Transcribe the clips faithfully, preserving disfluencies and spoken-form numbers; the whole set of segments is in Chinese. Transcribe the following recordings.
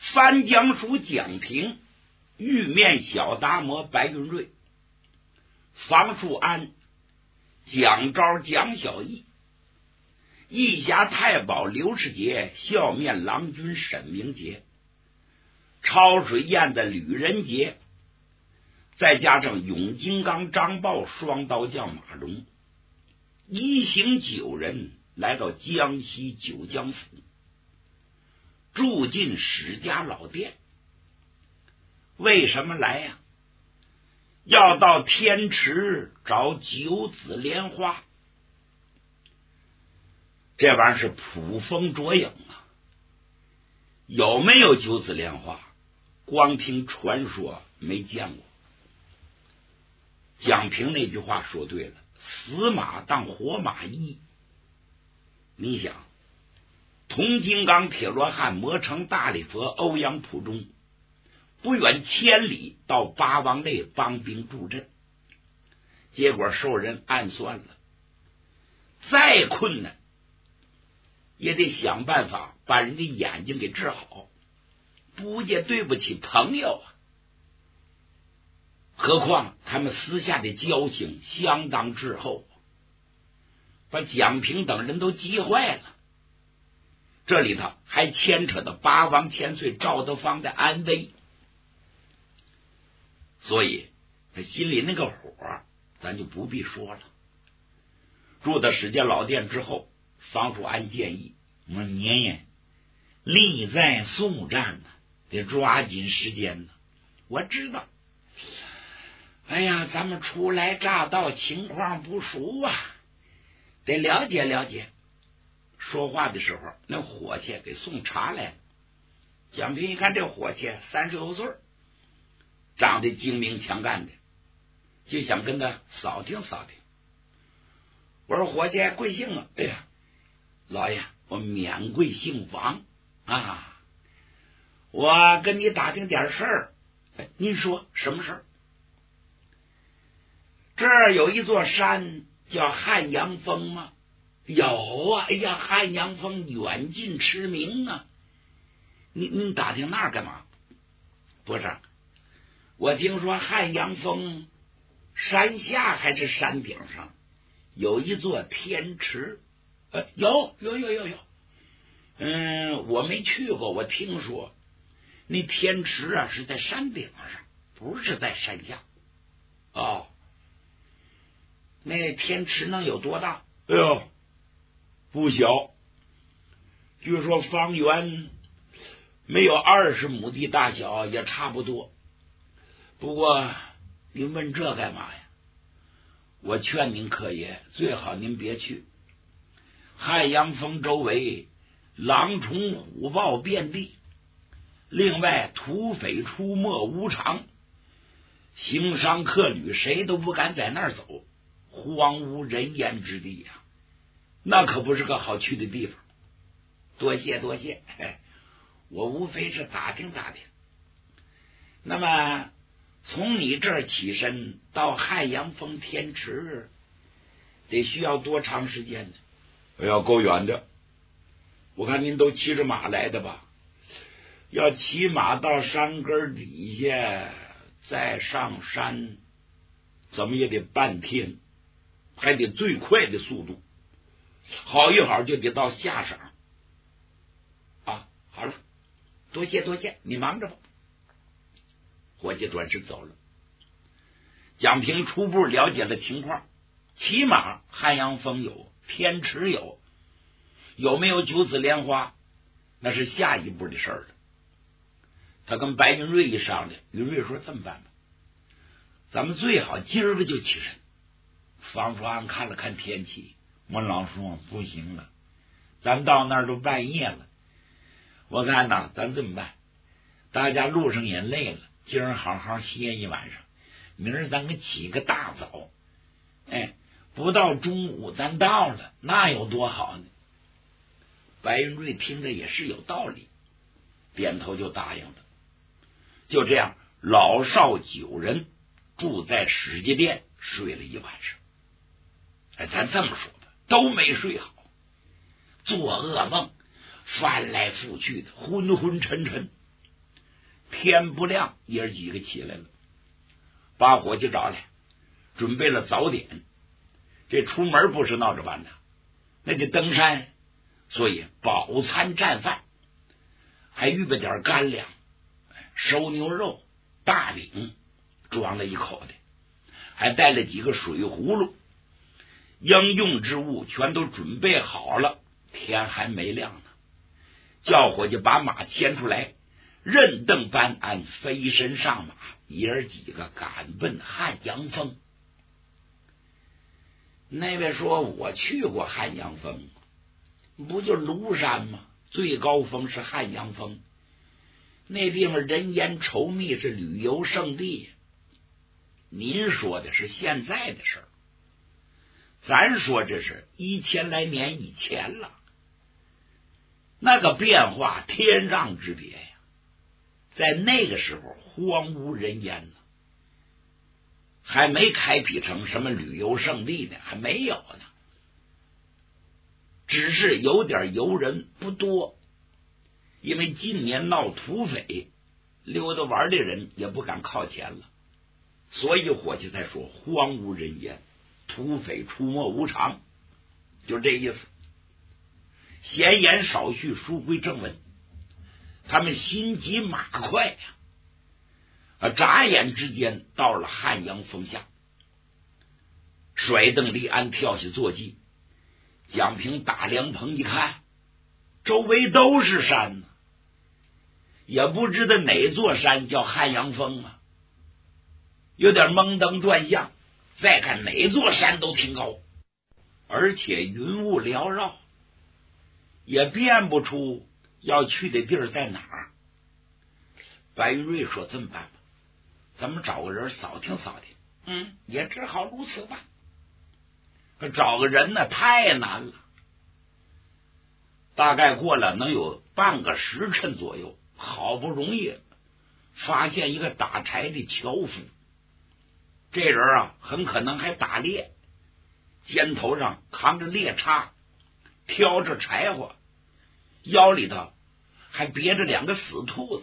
范江书蒋平、玉面小达摩白云瑞、方树安、蒋昭蒋小义、义侠太保刘世杰、笑面郎君沈明杰、潮水宴的吕仁杰，再加上永金刚张豹、双刀将马荣，一行九人来到江西九江府，住进史家老店。为什么来呀、啊？要到天池找九子莲花。这玩意儿是捕风捉影啊！有没有九子莲花？光听传说，没见过。蒋平那句话说对了，死马当活马医。你想，铜金刚铁罗汉魔城大力佛欧阳普中不远千里到八王内帮兵助阵，结果受人暗算了，再困难也得想办法把人的眼睛给治好，不介对不起朋友啊。何况他们私下的交情相当滞后，把蒋平等人都急坏了。这里头还牵扯到八王千岁赵德芳的安危，所以他心里那个火咱就不必说了。住到史家老店之后，方树安建议：“我说年爷，力在速战呢，得抓紧时间呢。我知道，哎呀，咱们初来乍到，情况不熟啊，得了解了解。”说话的时候，那伙计给送茶来了。蒋平一看这伙计三十多岁，长得精明强干的，就想跟他扫听扫听。我说伙计贵姓啊？哎呀，老爷，我免贵姓王啊，我跟你打听点事儿。哎，您说什么事儿？这儿有一座山叫汉阳峰吗？有啊，哎呀，汉阳峰远近驰名啊！你你打听那儿干嘛？不是，我听说汉阳峰山下还是山顶上有一座天池。呃，有有有有有。嗯，我没去过，我听说那天池啊是在山顶上，不是在山下。哦，那天池能有多大？哎呦，不小，据说方圆没有二十亩地大小，也差不多。不过您问这干嘛呀？我劝您可爷，最好您别去。汉阳峰周围狼虫虎豹遍地，另外土匪出没无常，行商客旅谁都不敢在那儿走，荒无人烟之地呀、啊，那可不是个好去的地方。多谢多谢，我无非是打听打听。那么从你这儿起身到汉阳峰天池得需要多长时间呢？哎呀，够远的。我看您都骑着马来的吧？要骑马到山根底下再上山，怎么也得半天，还得最快的速度，好一好就得到下晌啊。好了，多谢多谢，你忙着吧。伙计转身走了。蒋平初步了解了情况，起码汉阳峰有，天池有，有没有九子莲花那是下一步的事儿了。他跟白云瑞一商量，云瑞说这么办吧，咱们最好今儿个就起身。方叔安看了看天气，我老说不行了，咱到那儿都半夜了。我看呐，咱这么办，大家路上也累了，今儿好好歇一晚上，明儿咱给起个大早，哎，不到中午咱到了，那有多好呢？白云瑞听着也是有道理，点头就答应了。就这样，老少九人住在史家店睡了一晚上。哎，咱这么说吧，都没睡好，做噩梦，翻来覆去的，昏昏沉沉。 天不亮，爷儿几个起来了，把伙计找来，准备了早点。这出门不是闹着玩的，那得登山，所以饱餐战饭，还预备点干粮，熟牛肉、大饼，装了一口袋，还带了几个水葫芦，应用之物全都准备好了。天还没亮呢，叫伙计把马牵出来，任登班安飞身上马，爷儿几个赶奔汉阳峰。那位说：“我去过汉阳峰，不就庐山吗？最高峰是汉阳峰，那地方人烟稠密，是旅游胜地。您说的是现在的事儿，咱说这是一千来年以前了，那个变化天壤之别呀！在那个时候荒无人烟呢，还没开辟成什么旅游胜地呢，还没有呢，只是有点游人不多，因为近年闹土匪，溜达玩的人也不敢靠前了，所以伙计才说荒无人烟，土匪出没无常，就这意思。闲言少叙，书归正文。他们心急马快呀、啊，眨眼之间到了汉阳峰下。甩蹬离鞍，跳下坐骑。蒋平打凉棚一看，周围都是山呢，也不知道哪座山叫汉阳峰啊，有点蒙登转向。再看哪座山都挺高，而且云雾缭绕，也辨不出要去的地儿在哪儿。白云瑞说：“这么办吧，咱们找个人扫听扫听。”嗯，也只好如此吧。可找个人呢，太难了。大概过了能有半个时辰左右，好不容易发现一个打柴的樵夫。这人啊，很可能还打猎，肩头上扛着猎叉，挑着柴火，腰里头还别着两个死兔子。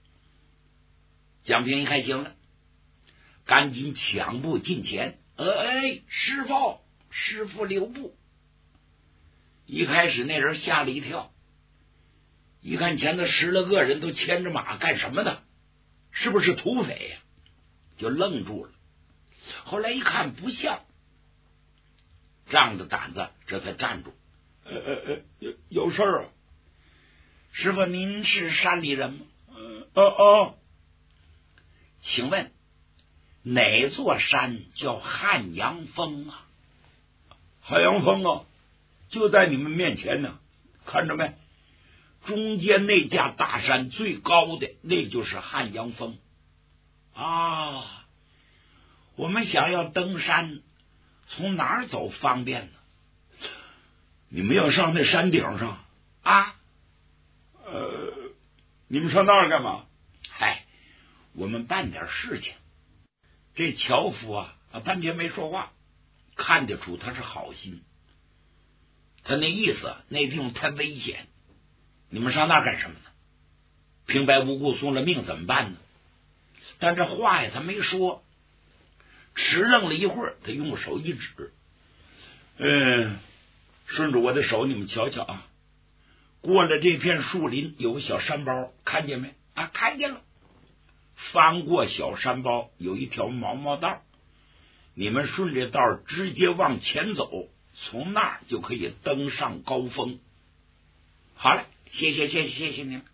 蒋平一看行了，赶紧抢步近前。哎，师傅，师傅留步！一开始那人吓了一跳，一看前头十来个人都牵着马干什么的，是不是土匪呀、啊？就愣住了。后来一看不像，仗着胆子这才站住。呃呃呃，有有事儿啊？师傅，您是山里人吗？呃哦哦，请问哪座山叫汉阳峰啊？汉阳峰啊，就在你们面前呢，看着没？中间那架大山最高的，那就是汉阳峰啊。我们想要登山，从哪儿走方便呢？你们要上那山顶上啊？呃，你们上那儿干嘛？嗨，我们办点事情。这樵夫啊，啊，半天没说话，看得出他是好心。他那意思，那地方太危险，你们上那儿干什么呢？平白无故送了命怎么办呢？但这话呀，他没说。迟愣了一会儿，他用手一指，嗯，顺着我的手，你们瞧瞧啊，过了这片树林有个小山包，看见没？啊，看见了。翻过小山包有一条毛毛道，你们顺着道直接往前走，从那儿就可以登上高峰。好了，谢谢谢谢谢谢您。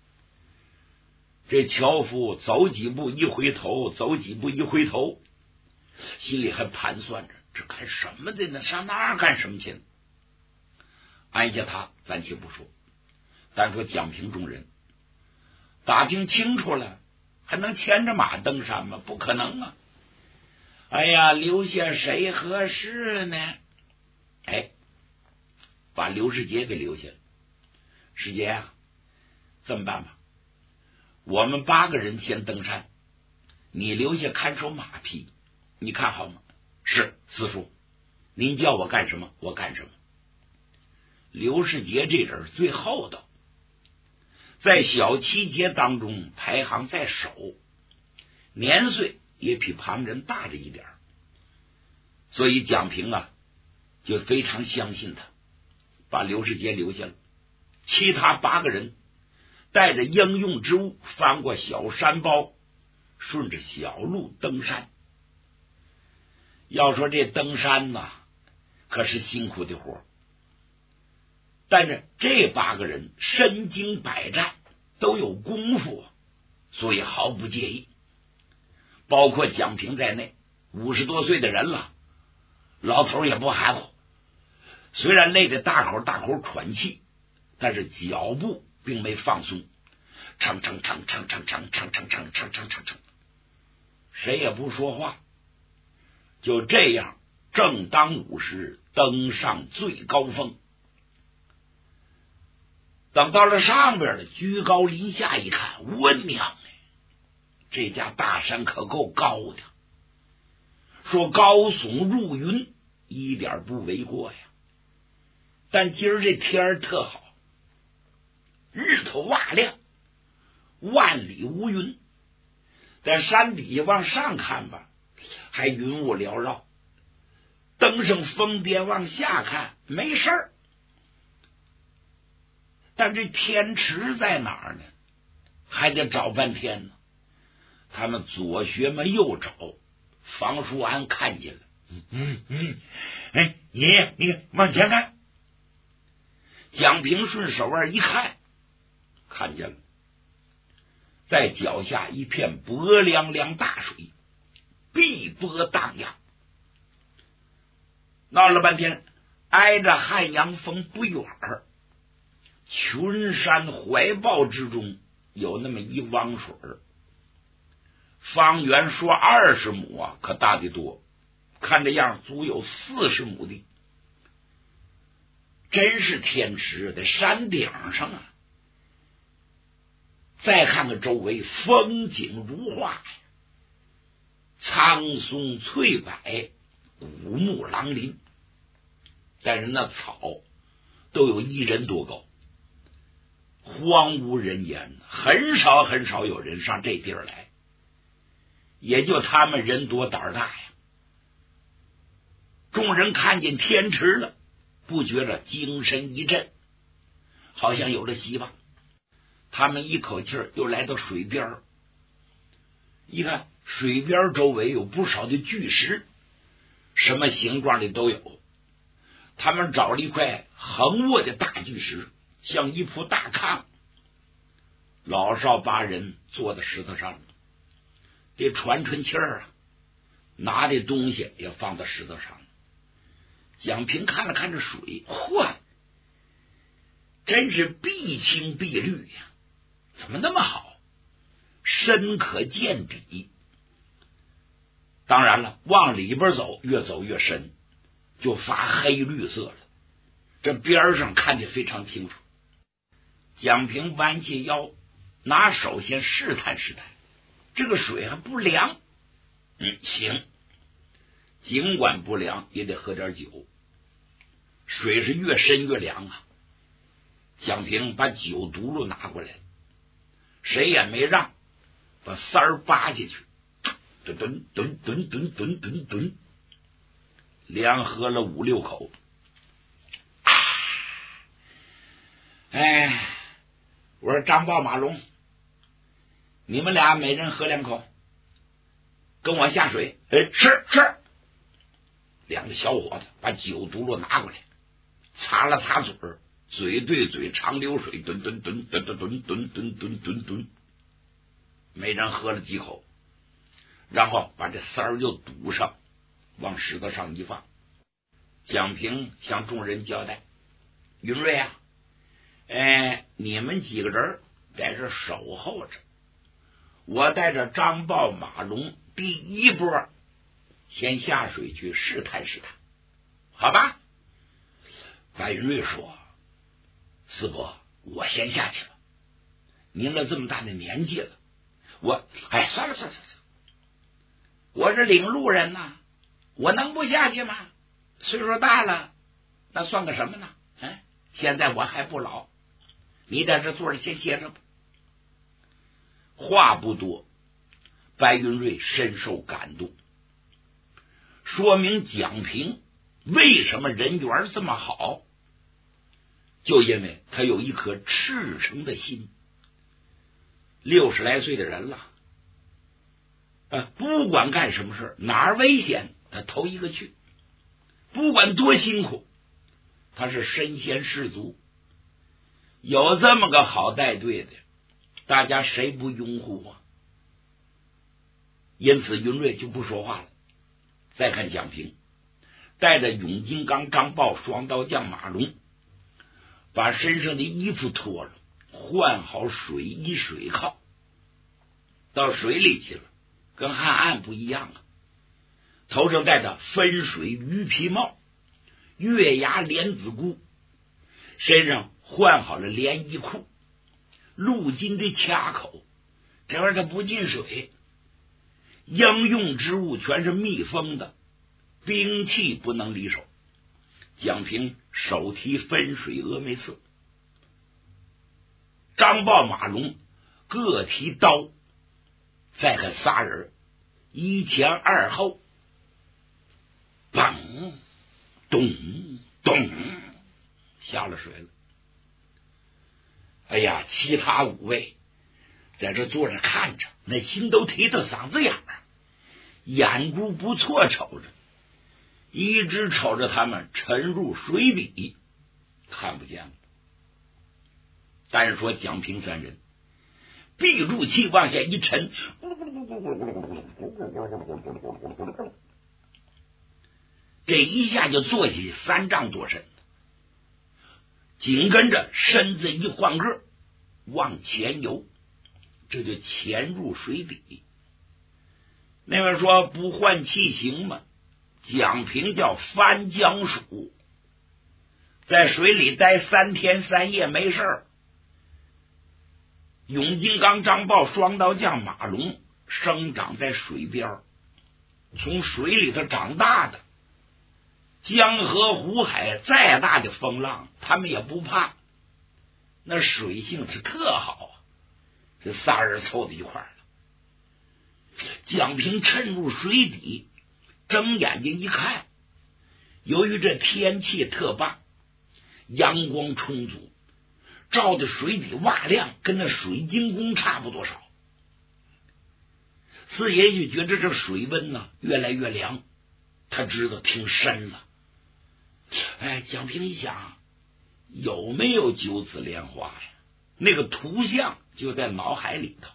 这樵夫走几步一回头，走几步一回头，心里还盘算着这干什么的呢？上那儿干什么去？按下他暂且不说，单说蒋平众人打听清楚了，还能牵着马登山吗？不可能啊！哎呀，留下谁合适呢？哎，把刘世杰给留下了。世杰啊，这么办吧，我们八个人先登山，你留下看守马匹，你看好吗？是，四叔，您叫我干什么我干什么。刘世杰这人最厚道， 在小七节当中排行在首，年岁也比旁人大着一点，所以蒋平啊就非常相信他，把刘世杰留下了。其他八个人带着应用之物翻过小山包，顺着小路登山。要说这登山呐，可是辛苦的活，但是这八个人身经百战，都有功夫，所以毫不介意。包括蒋平在内，五十多岁的人了，老头也不害怕。虽然累得大口大口喘气，但是脚步并没放松，蹭蹭蹭蹭蹭蹭蹭蹭蹭蹭蹭蹭蹭，谁也不说话。就这样，正当午时，登上最高峰。等到了上边的居高临下一看，我娘嘞，这家大山可够高的，说高耸入云一点不为过呀。但今儿这天儿特好，日头哇亮，万里无云。在山底下往上看吧，还云雾缭绕，登上峰巅往下看没事儿。但这天池在哪儿呢？还得找半天呢。他们左学嘛右找，房叔安看见了，嗯嗯，哎，爷爷，你往前看。蒋平顺手腕一看，看见了，在脚下一片薄凉凉大水，碧波荡漾。闹了半天，挨着汉阳峰不远儿，群山怀抱之中有那么一汪水，方圆说二十亩啊，可大得多，看这样足有四十亩地。真是天池，在山顶上啊。再看看周围，风景如画，苍松翠柏，古木狼林，但是那草都有一人多高，荒无人烟，很少很少有人上这地儿来，也就他们人多胆儿大呀。众人看见天池了，不觉着精神一振，好像有了希望。他们一口气儿又来到水边，一看水边周围有不少的巨石，什么形状的都有。他们找了一块横卧的大巨石，像一铺大炕，老少八人坐在石头上，得喘喘气儿啊，拿的东西也放到石头上。蒋平看了看这水，嚯，真是碧青碧绿呀，怎么那么好，深可见底。当然了，往里边走，越走越深，就发黑绿色了，这边上看得非常清楚。蒋平弯起腰，拿手先试探试探，这个水还不凉。嗯，行，尽管不凉也得喝点酒。水是越深越凉啊。蒋平把酒毒噜拿过来，谁也没让，把塞儿扒下去，吨吨吨吨吨吨吨吨，连喝了五六口。啊！哎，我说张豹马龙，你们俩每人喝两口，跟我下水。哎，是是。两个小伙子把酒毒噜拿过来，擦了擦嘴儿，嘴对嘴长流水，吨吨吨吨吨吨吨吨吨吨吨，每人喝了几口，然后把这塞儿又堵上，往石头上一放。蒋平向众人交代：云瑞啊，哎，你们几个人在这守候着，我带着张豹马龙第一波先下水去试探试探，好吧？白云瑞说：四伯，我先下去了，您了这么大的年纪了，我哎，算了算了算了，我是领路人呐，我能不下去吗？岁数大了，那算个什么呢？哎，现在我还不老，你在这坐着先歇着吧。 话不多，白云瑞深受感动，说明蒋平为什么人缘这么好，就因为他有一颗赤诚的心。六十来岁的人了，呃，不管干什么事，哪儿危险他头一个去，不管多辛苦，他是身先士卒。有这么个好带队的，大家谁不拥护啊？因此云瑞就不说话了。再看蒋平带着永金刚、张豹、双刀将马龙，把身上的衣服脱了，换好水衣水铐，到水里去了，跟汉岸不一样啊。头上戴着分水鱼皮帽，月牙莲子箍，身上换好了连衣裤，鹿筋的卡口，这玩意儿它不进水，应用之物全是密封的，兵器不能离手。蒋平手提分水峨眉刺，张豹、马龙各提刀，再看仨人一前二后，嘣咚咚下了水了。哎呀，其他五位在这坐着看着，那心都提到嗓子眼儿，眼珠不错瞅着，一直瞅着他们沉入水底，看不见了。但是说蒋平三人闭住气往下一沉，这一下就坐起三丈多深，紧跟着身子一换个往前游，这就潜入水底。那位说不换气行吗？蒋平叫翻江鼠，在水里待三天三夜没事儿。永金刚、张豹、双刀将马龙生长在水边，从水里头长大的，江河湖海再大的风浪他们也不怕，那水性是特好啊。这仨人凑到一块儿了，蒋平沉入水底，睁眼睛一看，由于这天气特棒，阳光充足，照的水底瓦亮，跟那水晶宫差不多少。四爷就觉得这水温呢越来越凉，他知道挺深了。哎，蒋平一想，有没有九子莲花呀？那个图像就在脑海里头，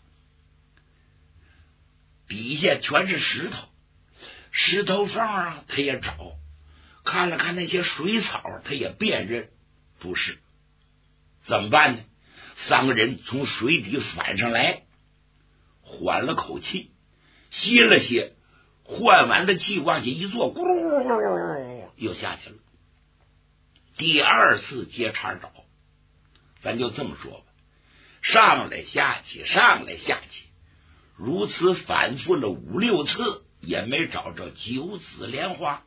底下全是石头，石头缝啊他也找，看了看那些水草他也辨认不是。怎么办呢？三个人从水底反上来，缓了口气，歇了歇，换完了气往下一坐，咕噜又下去了。第二次接茬找，咱就这么说吧，上来下去上来下去，如此反复了五六次，也没找着九子莲花。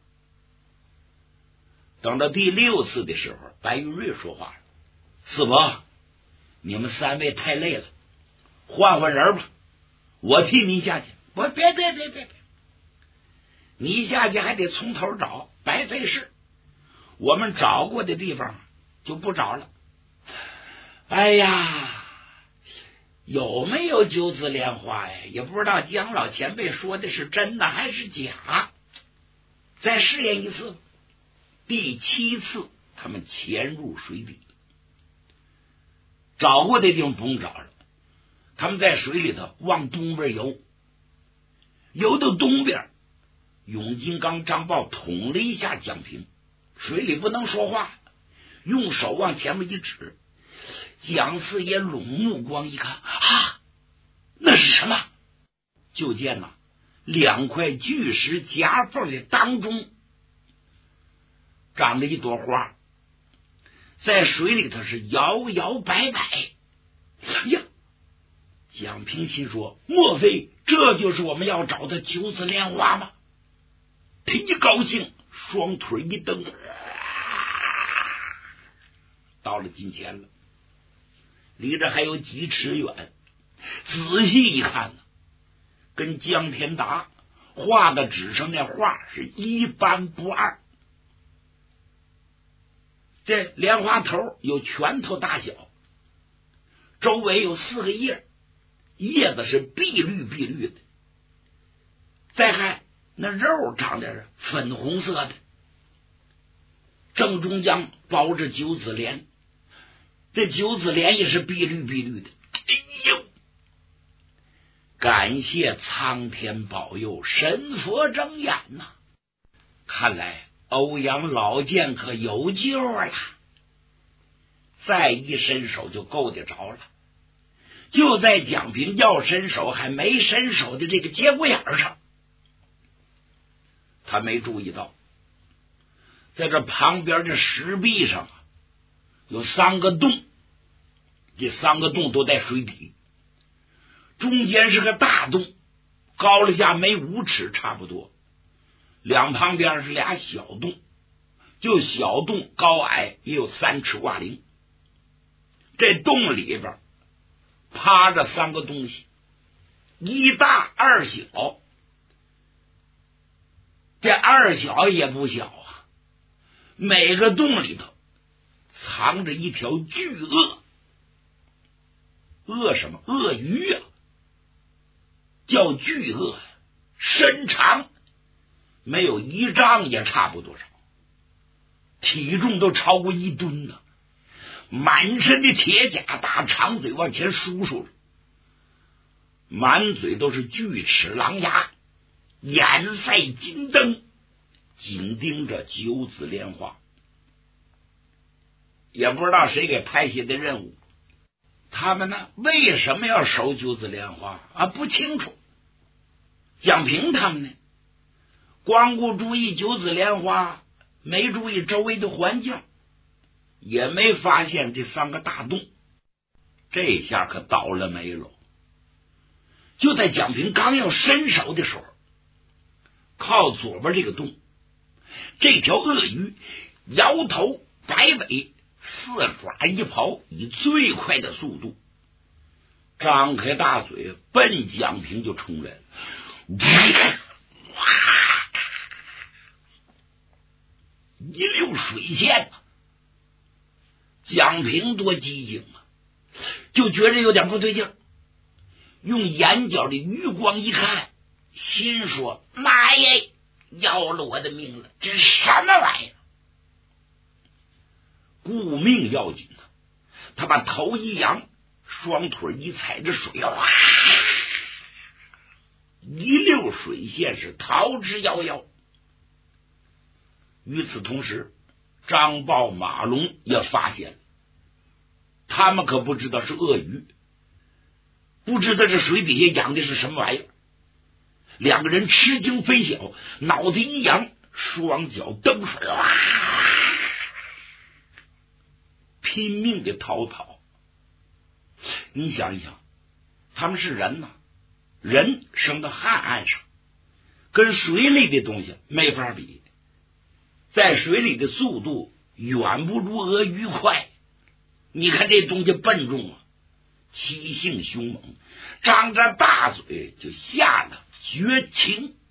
等到第六次的时候，白云瑞说话了：四伯，你们三位太累了，换换人吧，我替你下去。我别别别别别，你下去还得从头找，白费事。我们找过的地方就不找了。哎呀，有没有九子莲花呀？也不知道姜老前辈说的是真的还是假。再试验一次。第七次他们潜入水底，找过的地方不用找了，他们在水里头往东边游，游到东边，永金刚、张豹捅了一下蒋平，水里不能说话，用手往前面一指。蒋四爷拢目光一看，啊，那是什么？就见呐，两块巨石夹缝的当中长了一朵花，在水里头是摇摇摆摆。呀，蒋平心说，莫非这就是我们要找的九子莲花吗？他一高兴，双腿一蹬，到了近前了，离着还有几尺远。 仔细一看呢，跟江天达画的纸上那画是一般不二。这莲花头有拳头大小，周围有四个叶，叶子是碧绿碧绿的，再看那肉长得是粉红色的，正中间包着九子莲，这九子莲也是碧绿碧绿的。哎呦，感谢苍天保佑，神佛睁眼呐、啊！看来欧阳老剑可有救了，再一伸手就够得着了。就在蒋平要伸手还没伸手的这个节骨眼上，他没注意到，在这旁边的石壁上啊，有三个洞，这三个洞都在水底，中间是个大洞，高了下没五尺差不多，两旁边是俩小洞，就小洞高矮也有三尺挂零。这洞里边趴着三个东西，一大二小。这二小也不小啊，每个洞里头藏着一条巨鳄。鳄什么？鳄鱼啊，叫巨鳄，身长没有一丈也差不多少，体重都超过一吨呢。满身的铁甲，大长嘴往前梳梳，满嘴都是锯齿狼牙，眼赛金灯，紧盯着九子莲花。也不知道谁给派下的任务，他们呢为什么要守九子莲花啊？不清楚。蒋平他们呢，光顾注意九子莲花，没注意周围的环境，也没发现这三个大洞。这下可倒了霉了。就在蒋平刚要伸手的时候，靠左边这个洞，这条鳄鱼摇头摆尾，四爪一刨，以最快的速度张开大嘴奔蒋平就冲来了。一溜水线啊！蒋平多机警啊，就觉着有点不对劲，用眼角的余光一看，心说：妈耶，要了我的命了，这是什么玩意儿？顾命要紧啊！他把头一扬，双腿一踩着水，哇，一溜水线是逃之夭夭。与此同时，张豹、马龙也发现了，他们可不知道是鳄鱼，不知道这水底下养的是什么玩意儿。两个人吃惊非小，脑袋一扬，双脚蹬水，哇，拼命的逃跑。你想一想，他们是人呐、啊，人生到旱岸上，跟水里的东西没法比，在水里的速度远不如鳄鱼快。你看这东西笨重啊，气性凶猛，张着大嘴就下了绝情。